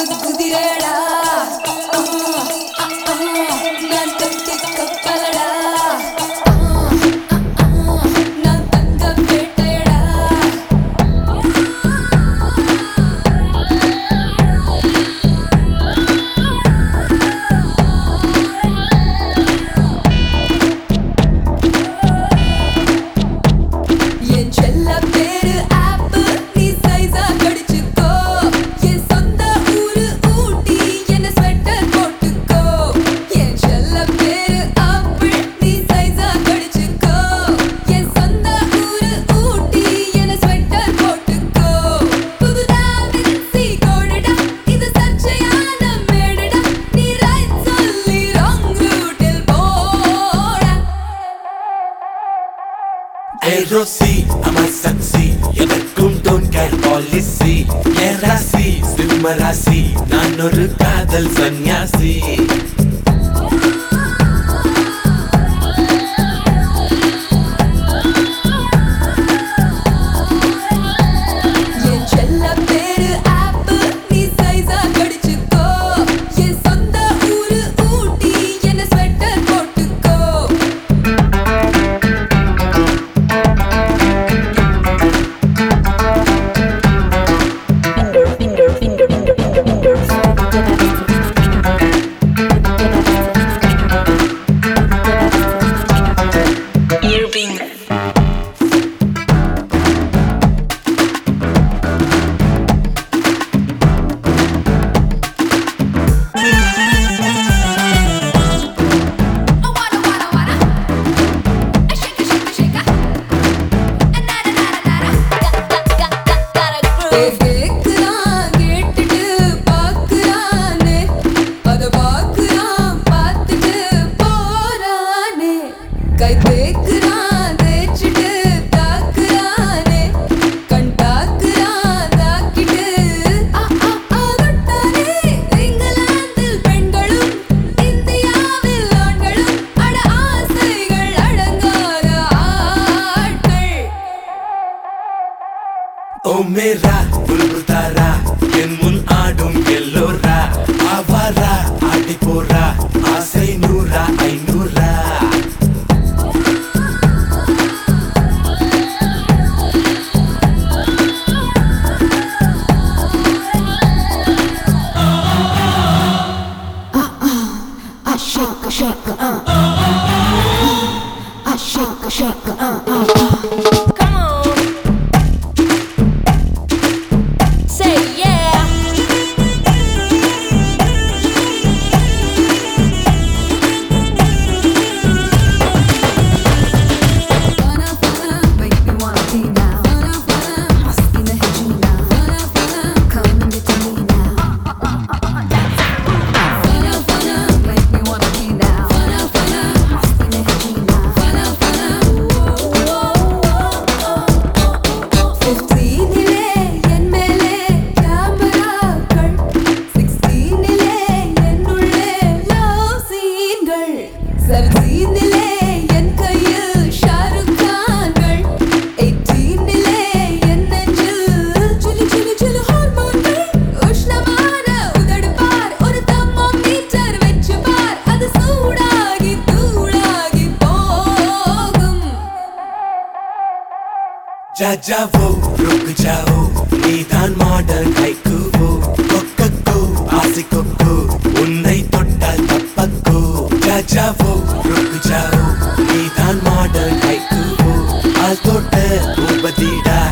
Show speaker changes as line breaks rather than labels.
குதிரடா நான் தொட்டி கப்பலடா நான் தங்க பேட்டையடா என் செல்ல பேரு ஆப்பு நீ சைஸா கடிச்சுக்கோ என் சொந்த ஊரு ஊட்டி என்ன ஸ்வெட்டர் போட்டுக்கோ என் செல்ல பேரு ஆப்பு நீ சைஸா கடிச்சுக்கோ என் சொந்த ஊரு ஊட்டி என்ன ஸ்வெட்டர் போட்டுக்கோ புதுதா விரிசி கோடடா இது சர்ச்சையான மேடடா நீ ரைட் சொல்லி ராங் ரூட்டில் போடா
Hey Rosie, I'm a sexy. எதற்கும் don't care policy. என் ராசி சிம்ம ராசி, நான் ஒரு காதல் சன்னியாசி.
என் செல்ல பேரு ஆப்பு நீ சைஸா கடிச்சுக்கோ என் சொந்த ஊரு ஊட்டி என்ன ஸ்வெட்டர் போட்டுக்கோ கேக்குறான் கேட்டுட்டு பாக்குறானே அத பாக்குறான் பார்த்துட்டு போறானே கை தேக்குறான் தேய்ச்சிட்டு தாக்குறானே கண் தாக்குறான் தாக்கிட்டு தொட்டானே இங்கிலாந்தில் பெண்களும் இந்தியாவில் ஆண்களும் அட ஆசைகள் அடங்காத ஆட்கள்
ஓ மேரா புல்புல் தாரா, என் முன் ஆடும் எல்லோரா, ஆவாரா ஆடி போரா, ஆசை நூறா ஐநூறா.
I shake, shake, I shake, shake,
Come on. Say yeah.
Fana, fana, make me wanna be now. Fana, fana, must in the head you now. Fana, fana, come and get to me now. Fana, fana, make me wanna be now. Fana, fana, must in the head you now. Fana, fana, 15 என் மேலே கேமராக்கள் 16 என்னுள்ளே love சீன்கள் 17 என் கையில் ஷாருக் கான்கள் 18 என் நெஞ்சில் சிலு சிலு சிலு ஹார்மோன்கள் உஷ்ணமான உதடு பார் ஒரு தெர்மோமீட்டர் வச்சு பார் அது சூடாகி தூளாகி போகும்
जा जाओ रुक जाओ, நீதான் மாடல் கைக்குவோ கொக்கோ ஆசிக்கோ உன்னை தொட்டால் தப்பக்கோ. जा जाओ रुक जाओ, நீதான் மாடல் கைக்குவோ ஆள் தொட்ட பூபதிடா